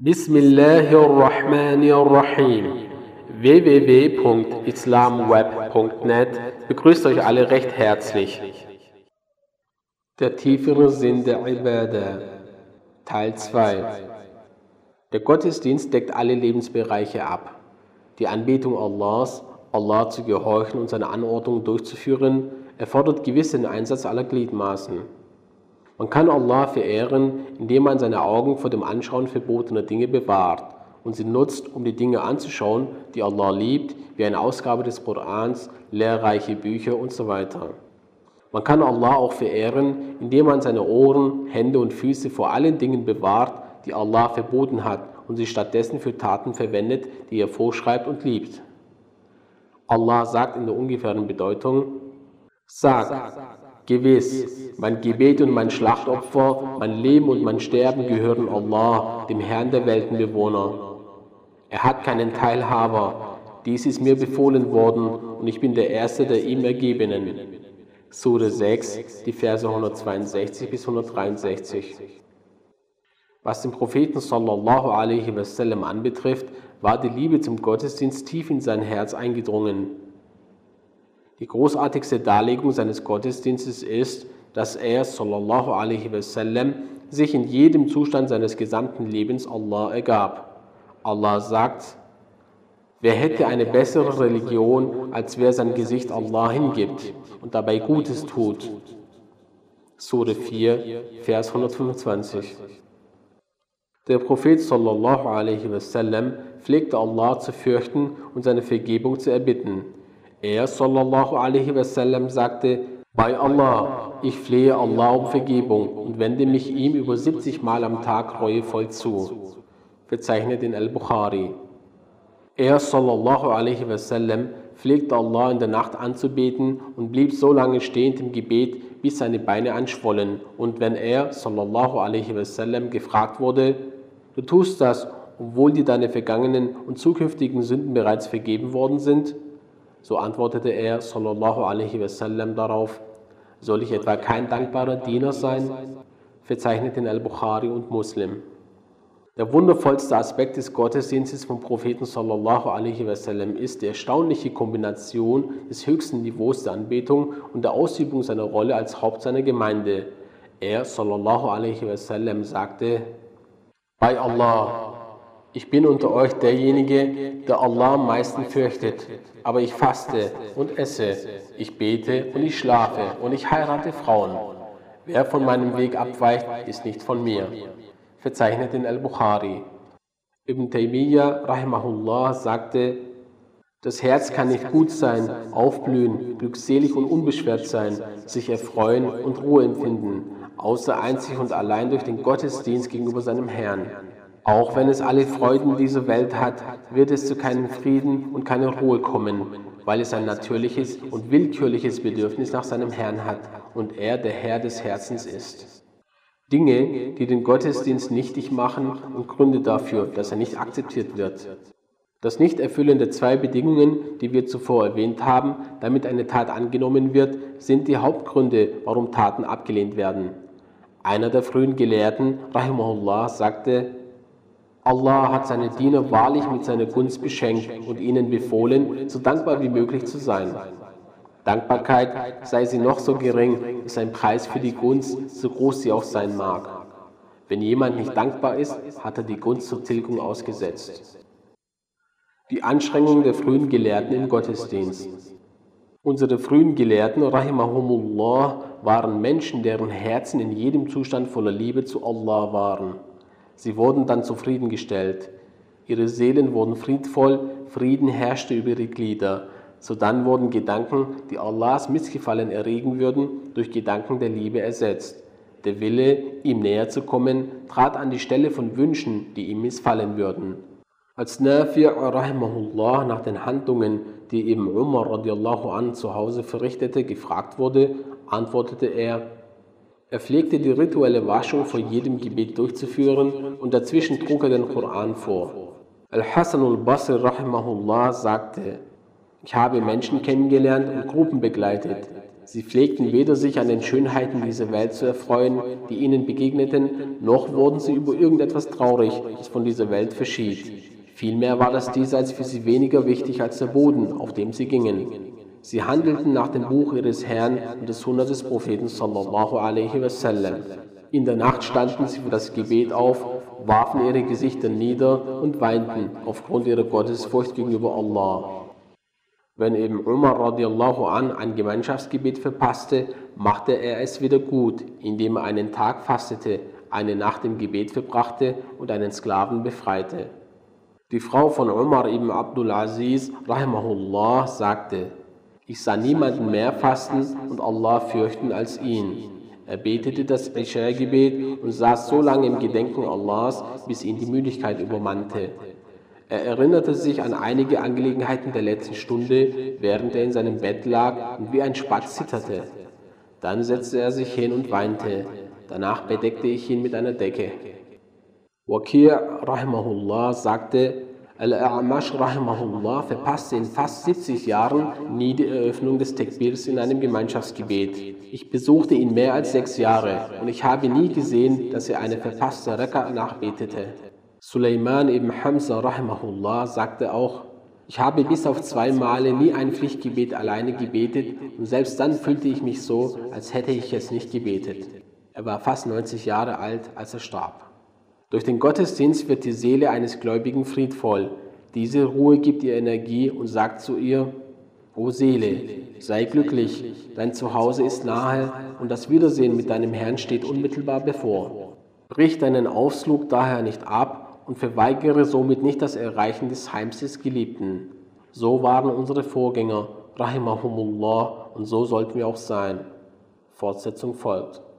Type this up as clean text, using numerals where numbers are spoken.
Bismillahirrahmanirrahim. www.islamweb.net begrüßt euch alle recht herzlich. Der tiefere Sinn der Ibadah, Teil 2. Der Gottesdienst deckt alle Lebensbereiche ab. Die Anbetung Allahs, Allah zu gehorchen und seine Anordnungen durchzuführen, erfordert gewissen Einsatz aller Gliedmaßen. Man kann Allah verehren, indem man seine Augen vor dem Anschauen verbotener Dinge bewahrt und sie nutzt, um die Dinge anzuschauen, die Allah liebt, wie eine Ausgabe des Korans, lehrreiche Bücher usw. Man kann Allah auch verehren, indem man seine Ohren, Hände und Füße vor allen Dingen bewahrt, die Allah verboten hat und sie stattdessen für Taten verwendet, die er vorschreibt und liebt. Allah sagt in der ungefähren Bedeutung: Sag, gewiss, mein Gebet und mein Schlachtopfer, mein Leben und mein Sterben gehören Allah, dem Herrn der Weltenbewohner. Er hat keinen Teilhaber, dies ist mir befohlen worden und ich bin der Erste der ihm Ergebenen. Sure 6, die Verse 162 bis 163. Was den Propheten sallallahu alaihi wasallam anbetrifft, war die Liebe zum Gottesdienst tief in sein Herz eingedrungen. Die großartigste Darlegung seines Gottesdienstes ist, dass er sallallahu alaihi wasallam sich in jedem Zustand seines gesamten Lebens Allah ergab. Allah sagt: Wer hätte eine bessere Religion, als wer sein Gesicht Allah hingibt und dabei Gutes tut? Sure 4, Vers 125. Der Prophet sallallahu alaihi wasallam pflegte Allah zu fürchten und seine Vergebung zu erbitten. Er sallallahu alaihi wasallam sagte: Bei Allah, ich flehe Allah um Vergebung und wende mich ihm über 70 Mal am Tag reuevoll zu. Verzeichnet in Al-Bukhari. Er sallallahu alaihi wasallam pflegte Allah in der Nacht anzubeten und blieb so lange stehend im Gebet, bis seine Beine anschwollen. Und wenn er sallallahu alaihi wasallam gefragt wurde: Du tust das, obwohl dir deine vergangenen und zukünftigen Sünden bereits vergeben worden sind? So antwortete er sallallahu alaihi wasallam darauf: Soll ich etwa kein dankbarer Diener sein? Verzeichnet in Al-Bukhari und Muslim. Der wundervollste Aspekt des Gottesdienstes vom Propheten sallallahu alaihi wasallam ist die erstaunliche Kombination des höchsten Niveaus der Anbetung und der Ausübung seiner Rolle als Haupt seiner Gemeinde. Er sallallahu alaihi wasallam sagte: Bei Allah, ich bin unter euch derjenige, der Allah am meisten fürchtet, aber ich faste und esse, ich bete und ich schlafe und ich heirate Frauen. Wer von meinem Weg abweicht, ist nicht von mir. Verzeichnet in Al-Bukhari. Ibn Taymiyyah rahimahullah sagte: Das Herz kann nicht gut sein, aufblühen, glückselig und unbeschwert sein, sich erfreuen und Ruhe empfinden, außer einzig und allein durch den Gottesdienst gegenüber seinem Herrn. Auch wenn es alle Freuden dieser Welt hat, wird es zu keinem Frieden und keiner Ruhe kommen, weil es ein natürliches und willkürliches Bedürfnis nach seinem Herrn hat und er der Herr des Herzens ist. Dinge, die den Gottesdienst nichtig machen und Gründe dafür, dass er nicht akzeptiert wird. Das Nichterfüllen der zwei Bedingungen, die wir zuvor erwähnt haben, damit eine Tat angenommen wird, sind die Hauptgründe, warum Taten abgelehnt werden. Einer der frühen Gelehrten, rahimahullah, sagte: Allah hat seine Diener wahrlich mit seiner Gunst beschenkt und ihnen befohlen, so dankbar wie möglich zu sein. Dankbarkeit, sei sie noch so gering, ist ein Preis für die Gunst, so groß sie auch sein mag. Wenn jemand nicht dankbar ist, hat er die Gunst zur Tilgung ausgesetzt. Die Anstrengungen der frühen Gelehrten im Gottesdienst. Unsere frühen Gelehrten, rahimahumullah, waren Menschen, deren Herzen in jedem Zustand voller Liebe zu Allah waren. Sie wurden dann zufriedengestellt. Ihre Seelen wurden friedvoll, Frieden herrschte über ihre Glieder. Sodann wurden Gedanken, die Allahs Missgefallen erregen würden, durch Gedanken der Liebe ersetzt. Der Wille, ihm näher zu kommen, trat an die Stelle von Wünschen, die ihm missfallen würden. Als Nafi' rahimahullah nach den Handlungen, die eben Umar radiallahu an zu Hause verrichtete, gefragt wurde, antwortete er: Er pflegte die rituelle Waschung vor jedem Gebet durchzuführen und dazwischen trug er den Koran vor. Al-Hasan al-Basri rahimahullah sagte: Ich habe Menschen kennengelernt und Gruppen begleitet. Sie pflegten weder sich an den Schönheiten dieser Welt zu erfreuen, die ihnen begegneten, noch wurden sie über irgendetwas traurig, das von dieser Welt verschied. Vielmehr war das Diesseits für sie weniger wichtig als der Boden, auf dem sie gingen. Sie handelten nach dem Buch ihres Herrn und des Sunna des Propheten sallallahu alaihi wasallam. In der Nacht standen sie für das Gebet auf, warfen ihre Gesichter nieder und weinten aufgrund ihrer Gottesfurcht gegenüber Allah. Wenn eben Umar radiallahu an ein Gemeinschaftsgebet verpasste, machte er es wieder gut, indem er einen Tag fastete, eine Nacht im Gebet verbrachte und einen Sklaven befreite. Die Frau von Umar ibn Abdul Aziz rahimahullah sagte: Ich sah niemanden mehr fasten und Allah fürchten als ihn. Er betete das Isha-Gebet und saß so lange im Gedenken Allahs, bis ihn die Müdigkeit übermannte. Er erinnerte sich an einige Angelegenheiten der letzten Stunde, während er in seinem Bett lag und wie ein Spatz zitterte. Dann setzte er sich hin und weinte. Danach bedeckte ich ihn mit einer Decke. Waqi' rahimahullah sagte, Al-A'mash rahimahullah verpasste in fast 70 Jahren nie die Eröffnung des Tekbirs in einem Gemeinschaftsgebet. Ich besuchte ihn mehr als 6 Jahre und ich habe nie gesehen, dass er eine verpasste Raka nachbetete. Suleiman ibn Hamza rahimahullah sagte auch, ich habe bis auf 2 Male nie ein Pflichtgebet alleine gebetet und selbst dann fühlte ich mich so, als hätte ich es nicht gebetet. Er war fast 90 Jahre alt, als er starb. Durch den Gottesdienst wird die Seele eines Gläubigen friedvoll. Diese Ruhe gibt ihr Energie und sagt zu ihr: O Seele, sei glücklich, dein Zuhause ist nahe und das Wiedersehen mit deinem Herrn steht unmittelbar bevor. Brich deinen Ausflug daher nicht ab und verweigere somit nicht das Erreichen des Heims des Geliebten. So waren unsere Vorgänger, rahimahumullah, und so sollten wir auch sein. Fortsetzung folgt.